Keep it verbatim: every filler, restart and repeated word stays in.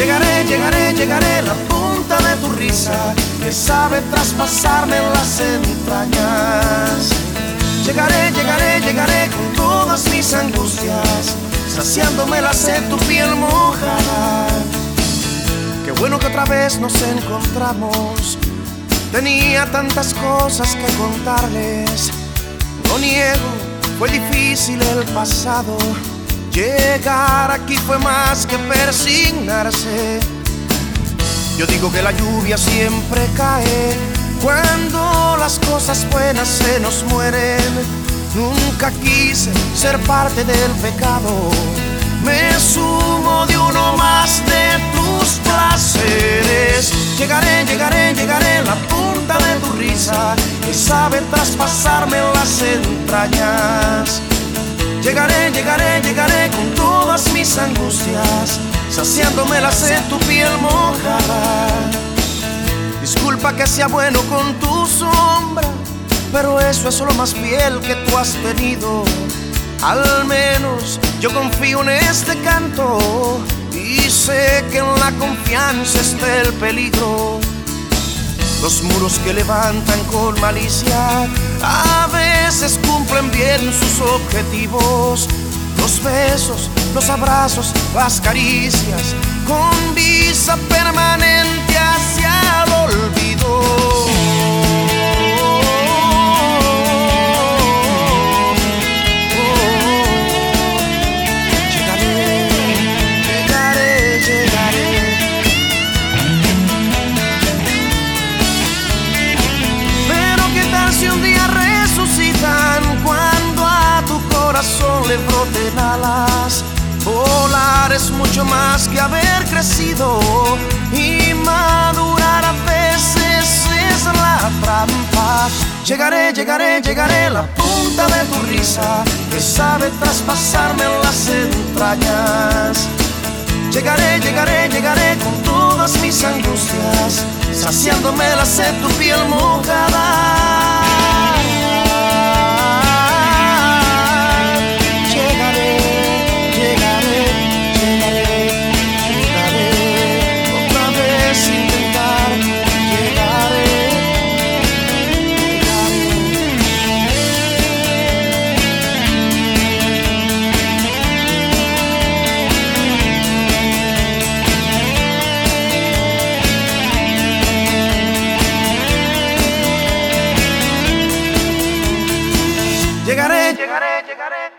Llegaré, llegaré, llegaré a la punta de tu risa que sabe traspasarme las entrañas. Llegaré, llegaré, llegaré con todas mis angustias, saciándome la sed tu piel mojada. Qué bueno que otra vez nos encontramos. Tenía tantas cosas que contarles. No niego, fue difícil el pasado. Llegar aquí fue más que persignarse. Yo digo que la lluvia siempre cae cuando las cosas buenas se nos mueren. Nunca quise ser parte del pecado. Me sumo de uno más de tus placeres. Llegaré, llegaré, llegaré a la punta de tu risa que sabe traspasarme las entrañas. Llegaré, llegaré, llegaré con todas mis angustias, saciándome la sed tu piel mojada. Disculpa que sea bueno con tu sombra, pero eso es solo más piel que tú has tenido. Al menos yo confío en este canto y sé que en la confianza está el peligro. Los muros que levantan con malicia a veces cumplen bien sus objetivos. Los besos, los abrazos, las caricias, con visa permanente hacia el olvido. Le broten alas. Volar es mucho más que haber crecido, y madurar a veces es la trampa. Llegaré, llegaré, llegaré a la punta de tu risa que sabe traspasarme las entrañas. Llegaré, llegaré, llegaré con todas mis angustias, saciándome la sed tu piel mojada. Llegaré, llegaré, llegaré.